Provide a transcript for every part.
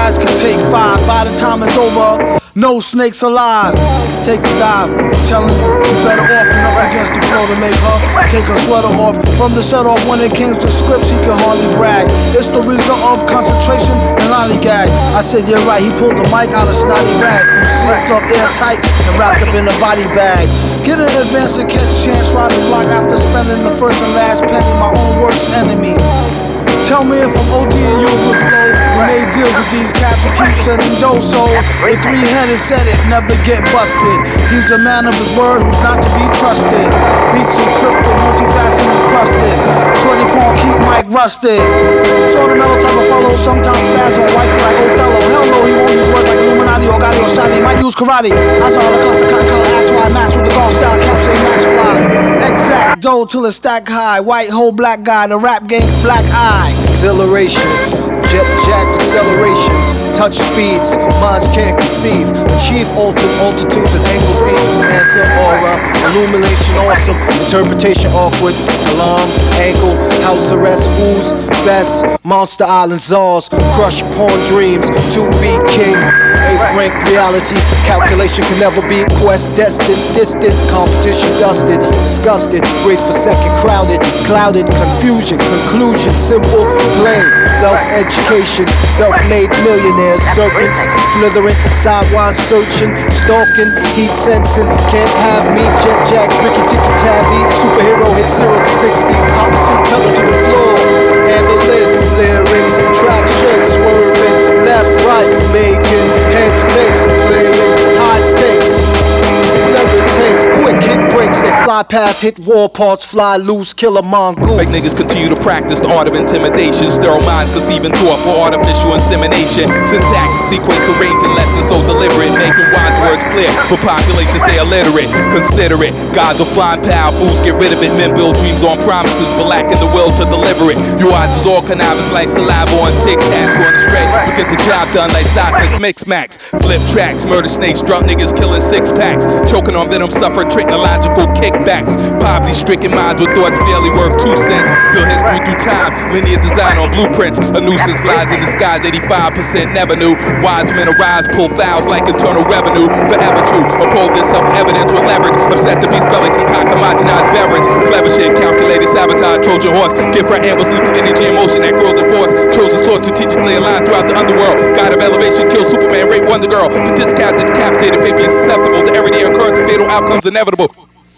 guys can take 5. By the time it's over, no snakes alive. Take a dive, I'm telling you, you better off than up against the floor to make her take her sweater off. From the set off, when it came to scripts, he could hardly brag. It's the result of concentration and lollygag. I said, you're right, he pulled the mic out of snotty rag, from sealed up airtight and wrapped up in a body bag. Get an advance and catch chance, riding block after spending the first and last penny, my own worst enemy. Tell me if I'm OD and use with flow. We made deals with these cats who keep sending dough, so the three-headed said it, never get busted. He's a man of his word who's not to be trusted. Beats encrypted, multifaceted, crusted. Shorty pawn, keep Mike rusted. Sort of metal type of fellow, sometimes spaz on wife like Othello. Hell no, he won't use words like Illuminati or Gotti or Shani. Might use karate. I saw all the cost of cotton color axe while I match with the golf style cap, say max fly. Exact dough till it's stack high. White hole, black guy, the rap game, black eye. Exhilaration, jet jacks, accelerations, touch speeds, minds can't conceive. Achieve altered altitudes and angles, angels answer, aura, illumination awesome, interpretation awkward, alarm, ankle, house arrest, who's best, Monster Island czars, crush pawn dreams, to be king, 8th rank reality, calculation can never be quest destined, distant, competition dusted, disgusted, race for second crowded, clouded, confusion, conclusion, simple, plain, self-education, self-made millionaires, serpents, slithering, sideways searching, stalking, heat sensing, can't have me, jet jacks, Ricky Ticky Tavi, superhero hit 0 to 60, opposite pedal to the floor, handling, lyrics, traction, swerving, left, right, making, head fakes, playing, high stakes, whatever it takes, quick hit breaks, they fly past, hit wall parts, fly loose, kill a mongoose. Fake niggas continue to practice the art of intimidation, sterile minds conceiving thought for artificial insemination, syntax sequence arranging lessons so deliberate, making wise words clear, but populations stay illiterate, consider it, gods are flying power, fools get rid of it, men build dreams on promises, but lacking the will to deliver it, you are just all cannabis like saliva on tic-tacs, going astray, but get the job done like sauceless mix-max, flip tracks, murder snakes, drunk niggas killing six-packs, choking on venom, suffer technological kickbacks, poverty-stricken minds with thoughts barely worth 2 cents, build history through time, linear design on blueprints, a nuisance lies in the skies, 85% never knew, wise men arise, pull fouls like internal revenue, forever true, uphold this self-evidence with leverage, upset the beast belly, concoct homogenized beverage, clever shit, calculated sabotage, Trojan horse, give for ambush, lethal energy and motion that grows in force, chosen source strategically aligned throughout the underworld, god of elevation, kill Superman, rape Wonder Girl, for discounted, decapitated, fate being susceptible to everyday occurrence and fatal outcomes inevitable.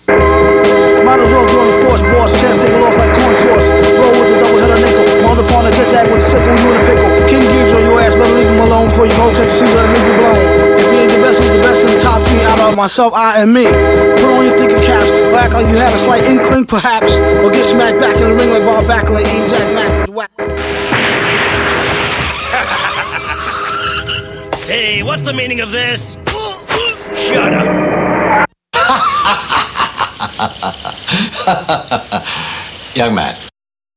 Might as well join the force, boss. Chance take a loss like coin toss. Roll with the double header nickel. Mother pawn a jet jack with the sickle, you in a pickle. King Ghidra, your ass better leave him alone before you go catch a Caesar and leave you blown. If he ain't the best, he's the best in the top 3 out of myself, I, and me. Put on your thinking caps, or act like you had a slight inkling, perhaps. Or get smacked back in the ring like Bob Backlund, Aim Jack Mack was whack. Hey, what's the meaning of this? Shut up. Young man,